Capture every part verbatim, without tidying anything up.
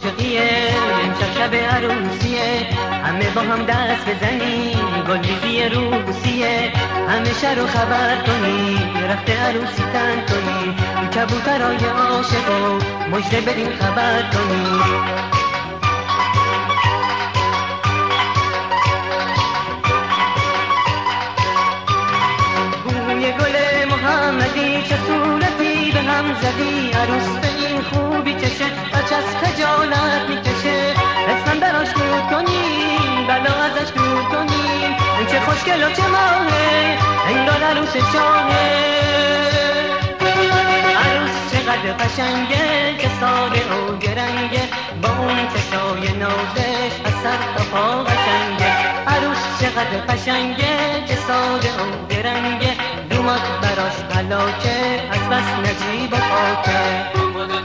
عاشقیه، امشب شب عروسیه، همه با هم دست بزنیم، گلریزی روسیه، همه شهر رو خبر کنیم، رخت عروسی تن کنیم، کبوترای عاشق رو مژده بدیم خبر کنیم. بوی گل محمدی چه صورتی به هم زدی، عروس به این خوبی چشه بچه از خجالت میکشه، اسمم براش نور کنیم، بلا ازش دور کنیم، این چه خوشگل و چه ماهه، انگار عروس شاهه. عروس چقدر قشنگه، که ساده و گرنگه، با اون چشای نازش از سر تا پا قشنگه. عروس چقدر قشنگه، که ساده و گرنگه، دومات براش غلاکه، از بس نجیب و پاکه.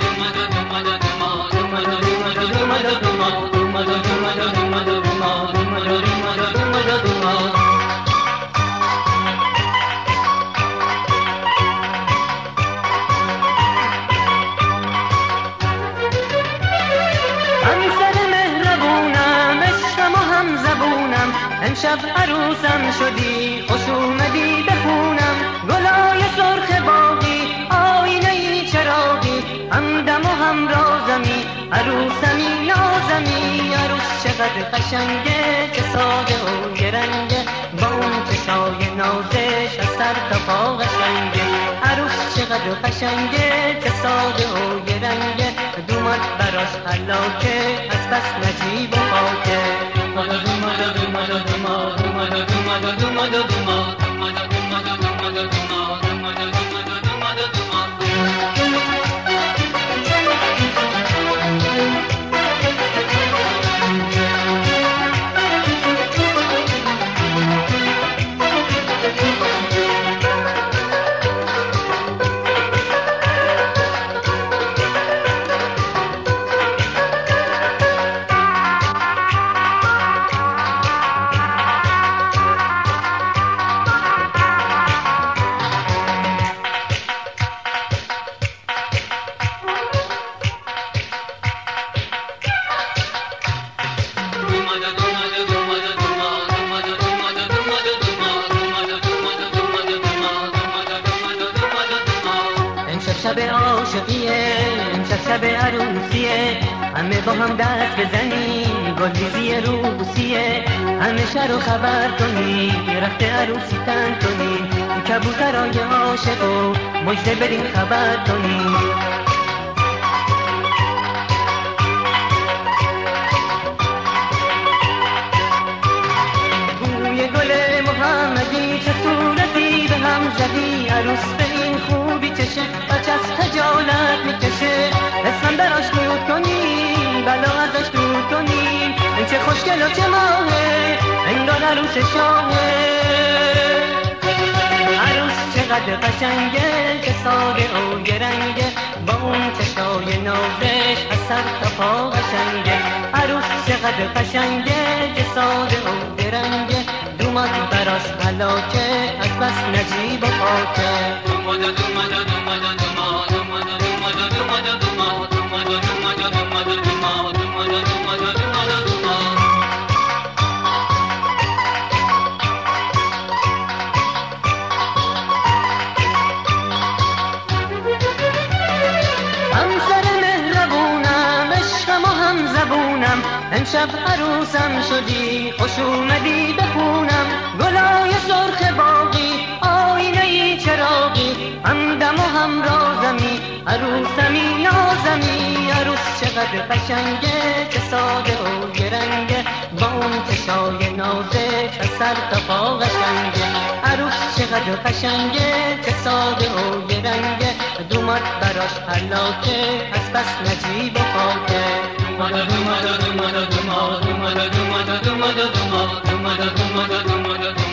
امشب عروسم شدی، خوش اومدی به خونم، گلای سرخ باغی، آینه ای چراغی، همدم و هم رازمی، عروسمی نازمی. عروس چقدر قشنگه، که ساده و گرنگه، با اون چشای نازش از سر تا پا قشنگه. عروس چقدر قشنگه، که ساده و گرنگه، دومات براش حلاکه، از بس نجیب و پاکه. شب عاشقیه، امشب شب عروسیه، همه با هم دست بزنیم، گلریزی روسیه، همه شهر رو خبر کنیم، رخت عروسی تن کنیم، کبوترای عاشق رو مژده بدیم خبر کنیم. بوی گل محمدی چه صورتی به هم زدی، عروس به این خوبی چشه بچه از خجالت میکشه، اسمم براش نور کنیم، بلا ازش دور کنیم، این چه خوشگل و چه ماهه، انگار عروس شاهه. عروس چقدر قشنگه، که ساده و گرنگه، با اون چشای نازش از سر تا پا قشنگه. عروس چقدر قشنگه، که ساده و گرنگه، دومات براش غلاکه، از بس نجیب و پاکه. امشب عروسم شدی، خوش اومدی به خونم، گلای سرخ باغی، آینه ای چراغی، همدم و هم رازمی، عروسمی نازمی. عروس چقدر قشنگه، که ساده و گرنگه، با اون چشای نازش از سر تا پا قشنگه. عروس چقدر قشنگه، که ساده و گرنگه، دومات براش حلاکه، از بس نجیب و پاکه. Mada mada mada mada mada mada mada mada mada mada mada mada mada